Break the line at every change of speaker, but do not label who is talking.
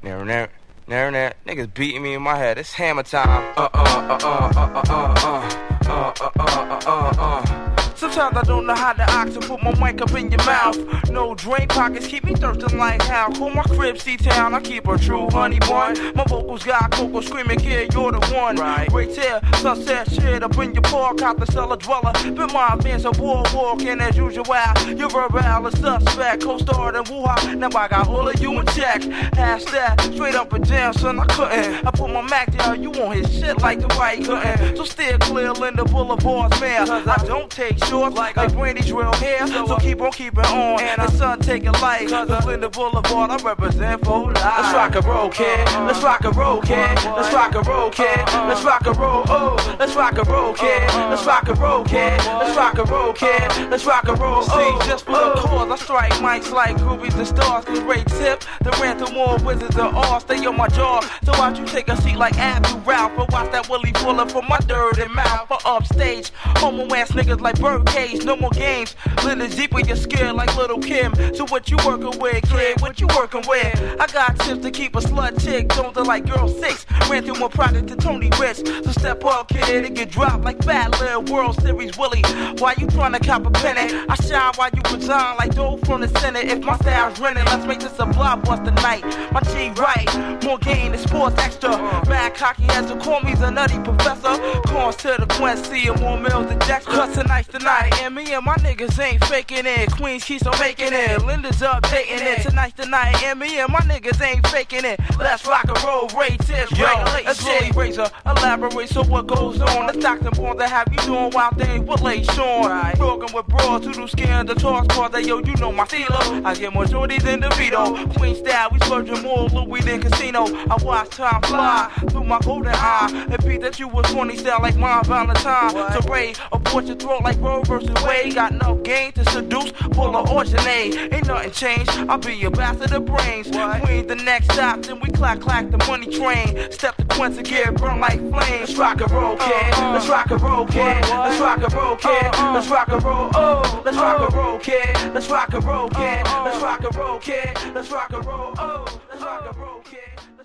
Niggas beating me in my head. It's hammer time. Sometimes I don't know how to ox and put my mic up in your mouth. No drain pockets keep me thirsting like hell. Call my crib C-Town, I keep a true honey bun. My vocals got cocoa screaming, kid, you're the one. Right here, sunset shit up in your park, out the cellar dweller. Been my man, so walking as usual. Your verbal is suspect, co-starred and woo-ha. Now I got all of you in check. Hashtag straight up and down, son, I couldn't. I put my Mac down, you won't hit shit like the right couldn't. So steer clear, Linda Boulevard's man. I don't take shorts like Brandy's real hair. So keep on keeping on, and the sun take it light. Cause Linda Boulevard, I represent for life. Let's rock and roll, kid. Let's rock and roll, kid. Let's rock and roll, kid. Let's rock and roll, oh. Let's rock and roll, kid. Let's rock and roll, kid. Let's rock and roll, kid. Let's rock and roll, oh. See, just for the cause, I strike mics like groupies and stars. Cause great tip, the ran through more wizards than all. Stay on my jaw, so watch you take a seat like Abdul Ralph. But watch that Willie Fuller from my dirty mouth. For upstage, homo ass niggas like Birdcage. No more games, Linda deep with your skill like Little Kim. So what you working with, kid? What you working with? I got tips to keep a slut chick. Don't look like girl 6. Ran through more product to Tony Rich. So step up, kid, and get dropped like Fat Lil World Series Willie. Why you tryna cop a penny? I shine while you resign like dough from the Senate. If my style's running, let's make this a blockbuster night. My G right, more game than sports extra. Mad cocky as to call me's a nutty professor. Corns to the Quincy and more meals than Dexter. Cause tonight's the night, and me and my niggas ain't faking it. Queens keeps on making it. Linda's updating it. Tonight's the night, and me and my niggas ain't faking it. Let's rock and roll, Ray tips, regulate shit. Razor, elaborate, so what goes on? The doctor born to have you doing wild things with Lay Sean. Broken with broads who do skin the toss cause that yo, you know my steelo. I get more shorties than DeVito. Queen style, we splurging more Louis than casino. I watch time fly through my golden eye. And beat that you was 20 style like my Valentine. So Ray, abort your throat like Roe versus Wade. Got enough game to seduce, pull a orginate. Ain't nothing changed, I'll be your bastard of brains. Queen the next stop, then we clack the money train. Step to Quincy, get burned like flames. Let's rock and roll, kid. Let's rock and roll, kid. Let's rock and roll, kid. Let's rock and roll, oh. Let's rock and roll, kid. Let's rock and roll, kid. Let's rock and roll, kid. Let's rock and roll, oh. Let's rock and roll, kid.